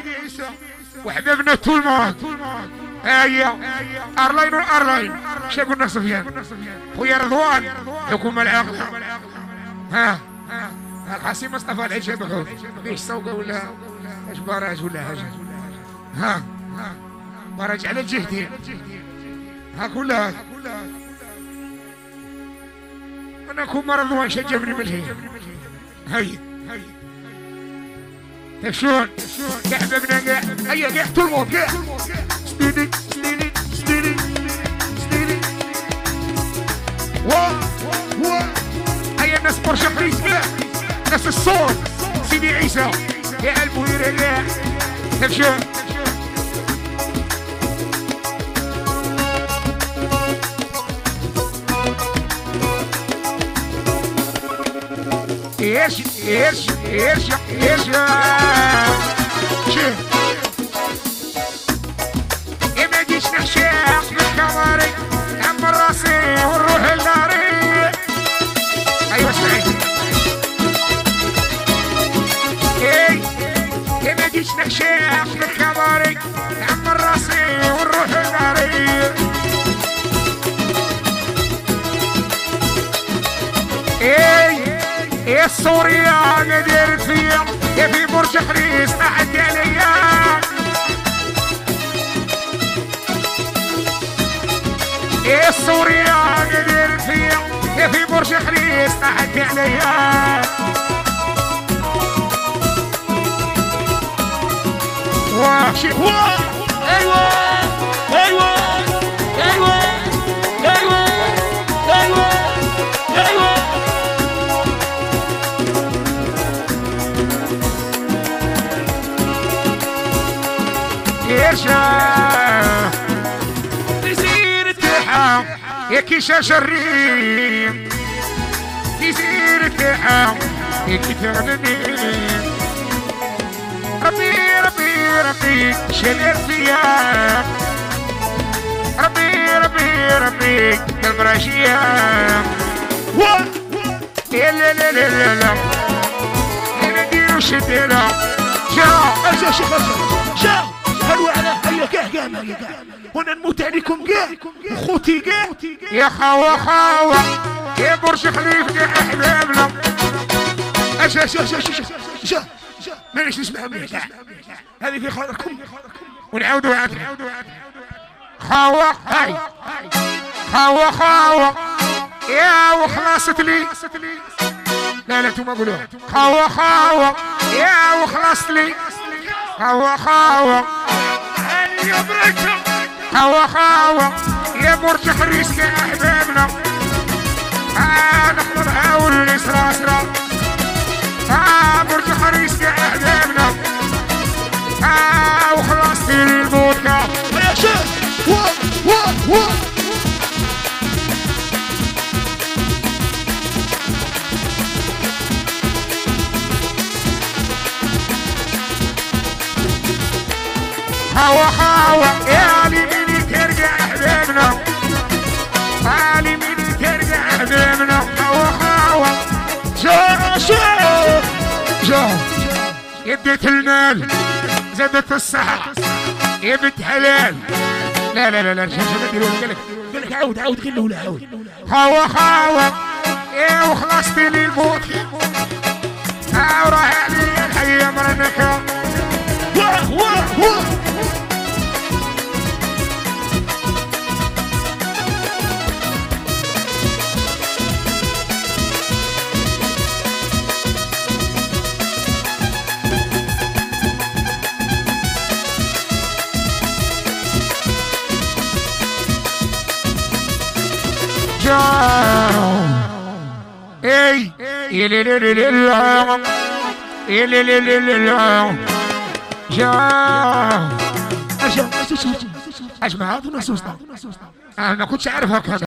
وحبيبنا تولمان هيا ارلاين وارلاين. شو قلنا سفيان خويا رضوان حكومة العاقلة. ها الحسين مصطفى العيش بحوث ليش سوقه ولا ايش براج ولا حاجة. ها براج على الجهتين. ها كلها انا اكون رضوان شجبني بالهي. هيا طيب شلون يا حبيبنا قاع هيا قاع تلمط قاع سديدي سديدي سديدي سديدي وا هيا الناس برشا فريس قاع ناس الصوت سيدي عيسى يا المدير قاع طيب شلون ايش ايش ايش ايش شوف ما جيش نحشاق من كماري نعمر راسي ونروح لناري. ايوه اسمعي اي ما جيش نحشاق من كماري نعمر راسي ونروح لناري. يا السورية ندير فيا يا في برج حريص تعدي عليا. يا السورية ندير فيا يا في برج حريص تعدي عليا. واشي ايوه ايوه ايوه ايوه ايوه ايوه يرجع يصير التحام يا كيشا شريم يصير التحام يا كيفانني. ربي ربي ربي شلر فيا ربي ربي ربي المراشية. لا لا لا لا لا نديرو شدينا جا ارجع شا هلو على هيا كاع هنا نموت عليكم كاع خوتي كاع يا خاوة يا برج خليفة يا احبابنا. شا مانيش نسمع منك هذه في خاطركم ونعاودوا عاد خاوة هاي خاوة يا وخلاصت لي. لا لا انتم قولوها خاوة يا وخلاصت لي. خاوة يا بركة خاوة يا برج حريص يا احبابنا. نحضرها والاسرة برج حريص يا احبابنا. وخلاص لي الفودكا يا شيخ. خاوة يا لي مني ترجع احبابنا علي مني ترجع احبابنا. خاوة جا يديت المال زادت الصحة يا بنت حلال. لا لا لا لا شو نديروا قال لك عاود غير الاولى عاود خاوة يا وخلصتي لي الموت وراح علي الحية مرنكا. اي جا اسمع هذا نصوص انا ما كنتش عارف هكذا.